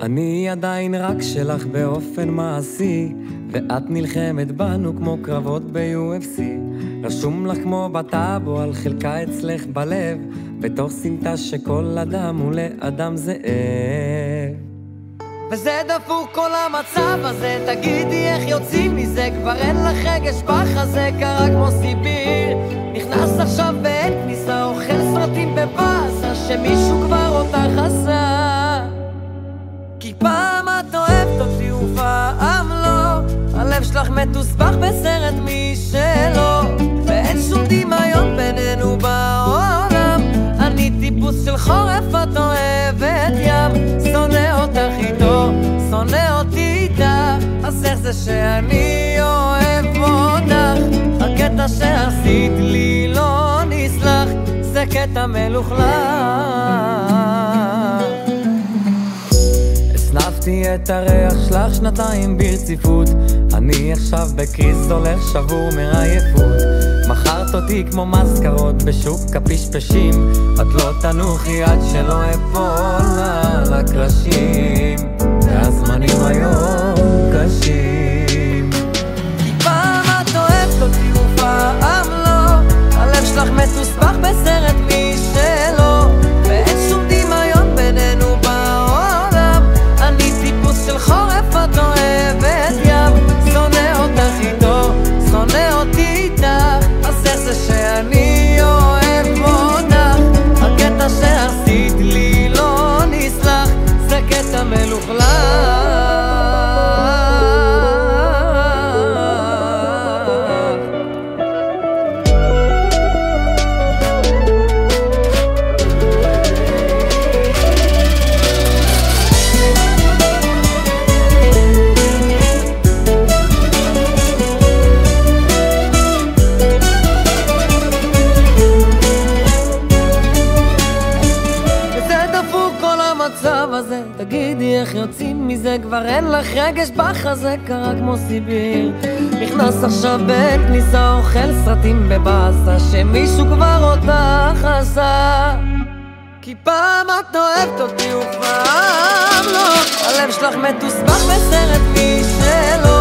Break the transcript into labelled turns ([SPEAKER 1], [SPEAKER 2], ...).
[SPEAKER 1] אני עדיין רק שלך באופן מעשי, ואת נלחמת בנו כמו קרבות ב-UFC. רשום לך כמו בטאבו על חלקה אצלך בלב, בתוך סמטה שכל אדם הוא לאדם זאב. וזה דפוק כל המצב הזה, תגידי איך יוצאים מזה, כבר אין לך רגש בחזה, קרה כמו סיביר. נכנס עכשיו ואין כניסה, אוכל סרטים בבאסה, שמישהו כבר אותך עשה. כי פעם את אוהבת אותי ופעם לא, הלב שלך מתוסבך בסרט משלו, ואין שום דמיון בינינו בעולם. אני טיפוס של חורף, את אוהבת ים, שונא אותך איתו, שונא אותי איתך. אז איך זה שאני אוהב אותך? הקטע שעשית לי לא נסלח, זה קטע מלוכלך. הסנפתי את הריח שלך שנתיים ברציפות, אני עכשיו בקריס הולך שבור מעייפות. מכרת אותי כמו מזכרות בשוק הפשפשים, את לא תנוחי עד שלא אפול על הקרשים, והזמנים היום קשים. כי פעם את אוהבת אותי ופעם לא, הלב שלך מתוסבך בסרט משלו, ואין שום דמיון בינינו בעולם. אני טיפוס של חורף, את אוהבת ים, שונא אותך איתו, שונא אותי איתך. אז איך זה שאני אוהב אותך? הקטע שעשית לי לא נסלח, זה קטע מלוכלך. הזה, תגידי איך יוצאים מזה, כבר אין לך רגש בחזה, קרה כמו סיביר. נכנס עכשיו בכניסה, אוכל סרטים בבאסה, שמישהו כבר אותך עשה. כי פעם את אוהבת אותי ופעם לא, הלב שלך מתוסבך בסרט משלו,